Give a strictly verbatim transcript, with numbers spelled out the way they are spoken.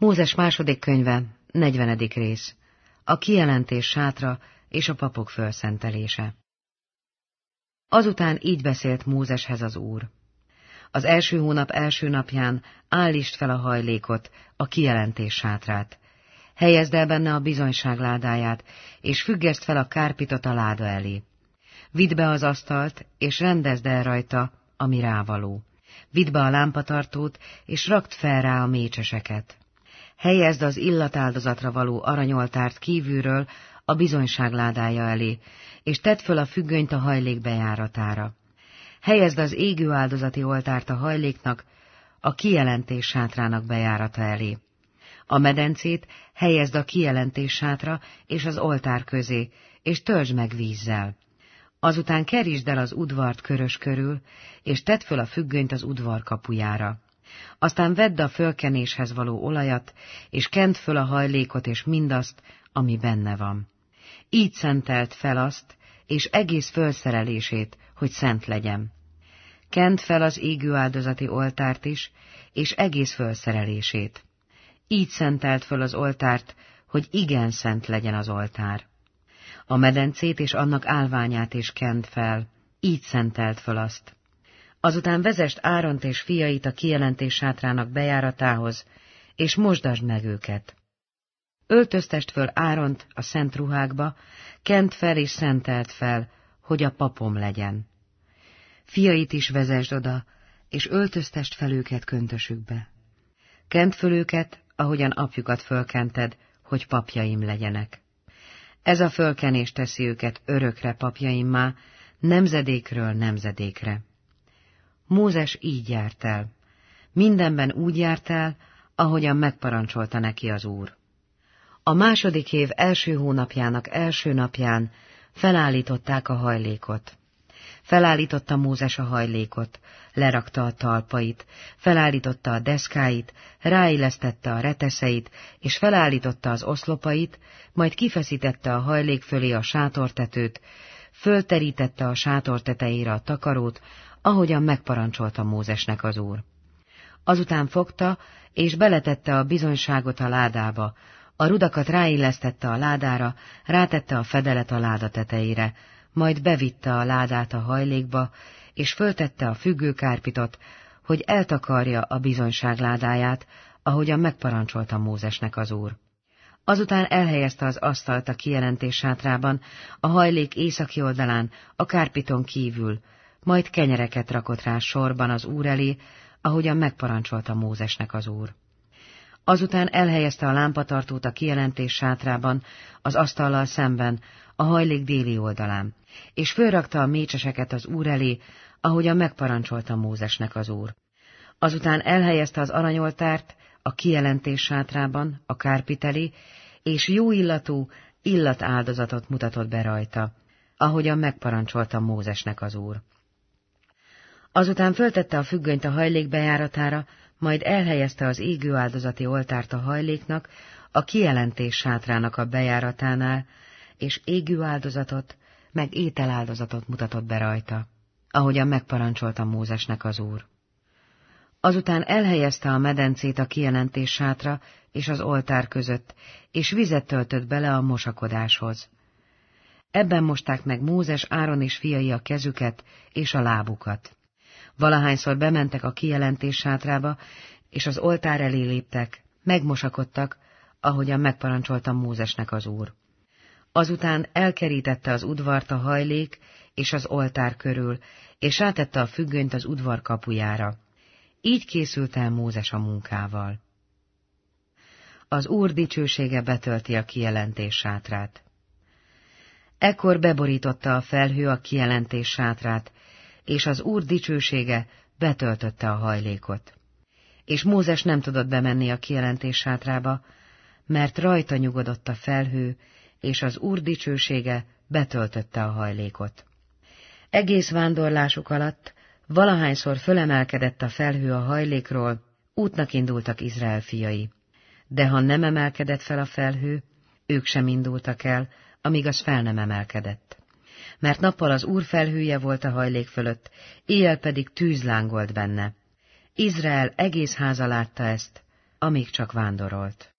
Mózes második könyve, negyvenedik rész. A kijelentés sátra és a papok fölszentelése. Azután így beszélt Mózeshez az Úr. Az első hónap első napján állítsd fel a hajlékot, a kijelentés sátrát. Helyezd el benne a bizonyság ládáját, és függeszt fel a kárpitot a láda elé. Vidd be az asztalt, és rendezd el rajta, ami rávaló. Vidd be a lámpatartót, és rakd fel rá a mécseseket. Helyezd az illatáldozatra való aranyoltárt kívülről a bizonyság ládája elé, és tedd föl a függönyt a hajlék bejáratára. Helyezd az égő áldozati oltárt a hajléknak, a kijelentés sátrának bejárata elé. A medencét helyezd a kijelentés sátra és az oltár közé, és töltsd meg vízzel. Azután kerítsd el az udvart körös körül, és tedd föl a függönyt az udvar kapujára. Aztán vedd a fölkenéshez való olajat, és kend föl a hajlékot és mindazt, ami benne van. Így szentelt fel azt, és egész fölszerelését, hogy szent legyen. Kend fel az égő áldozati oltárt is, és egész fölszerelését. Így szentelt föl az oltárt, hogy igen szent legyen az oltár. A medencét és annak állványát is kend fel, így szentelt föl azt. Azután vezest Áront és fiait a kijelentés sátrának bejáratához, és mosdasd meg őket. Öltöztest föl Áront a szent ruhákba, kend fel és szentelt fel, hogy a papom legyen. Fiait is vezesd oda, és öltöztest fel őket köntösükbe. Kend föl őket, ahogyan apjukat fölkented, hogy papjaim legyenek. Ez a fölkenés teszi őket örökre papjaimmá, nemzedékről nemzedékre. Mózes így járt el. Mindenben úgy járt el, ahogyan megparancsolta neki az Úr. A második év első hónapjának első napján felállították a hajlékot. Felállította Mózes a hajlékot, lerakta a talpait, felállította a deszkáit, ráillesztette a reteszeit, és felállította az oszlopait, majd kifeszítette a hajlék fölé a sátortetőt, fölterítette a sátor tetejére a takarót, ahogyan megparancsolta Mózesnek az Úr. Azután fogta, és beletette a bizonyságot a ládába, a rudakat ráillesztette a ládára, rátette a fedelet a láda tetejére, majd bevitte a ládát a hajlékba, és föltette a függőkárpitot, hogy eltakarja a bizonyság ládáját, ahogyan megparancsolta Mózesnek az Úr. Azután elhelyezte az asztalt a kijelentés sátrában, a hajlék északi oldalán, a kárpiton kívül, majd kenyereket rakott rá sorban az Úr elé, ahogyan megparancsolta Mózesnek az Úr. Azután elhelyezte a lámpatartót a kijelentés sátrában, az asztallal szemben, a hajlék déli oldalán, és fölrakta a mécseseket az Úr elé, ahogyan megparancsolta Mózesnek az Úr. Azután elhelyezte az aranyoltárt a kijelentés sátrában, a kárpit elé, és jó illatú illatáldozatot mutatott be rajta, ahogyan megparancsolta Mózesnek az Úr. Azután föltette a függönyt a hajlék bejáratára, majd elhelyezte az égő áldozati oltárt a hajléknak, a kijelentés sátrának a bejáratánál, és égő áldozatot, meg ételáldozatot mutatott be rajta, ahogyan megparancsolta Mózesnek az Úr. Azután elhelyezte a medencét a kijelentés sátra és az oltár között, és vizet töltött bele a mosakodáshoz. Ebben mosták meg Mózes, Áron és fiai a kezüket és a lábukat. Valahányszor bementek a kijelentés sátrába, és az oltár elé léptek, megmosakodtak, ahogyan megparancsolta Mózesnek az Úr. Azután elkerítette az udvart a hajlék és az oltár körül, és rátette a függönyt az udvar kapujára. Így készült el Mózes a munkával. Az Úr dicsősége betölti a kijelentés sátrát. Ekkor beborította a felhő a kijelentés sátrát, és az Úr dicsősége betöltötte a hajlékot. És Mózes nem tudott bemenni a kijelentés sátrába, mert rajta nyugodott a felhő, és az Úr dicsősége betöltötte a hajlékot. Egész vándorlásuk alatt valahányszor fölemelkedett a felhő a hajlékról, útnak indultak Izrael fiai. De ha nem emelkedett fel a felhő, ők sem indultak el, amíg az fel nem emelkedett. Mert nappal az Úr felhője volt a hajlék fölött, éjjel pedig tűz lángolt benne. Izrael egész háza látta ezt, amíg csak vándorolt.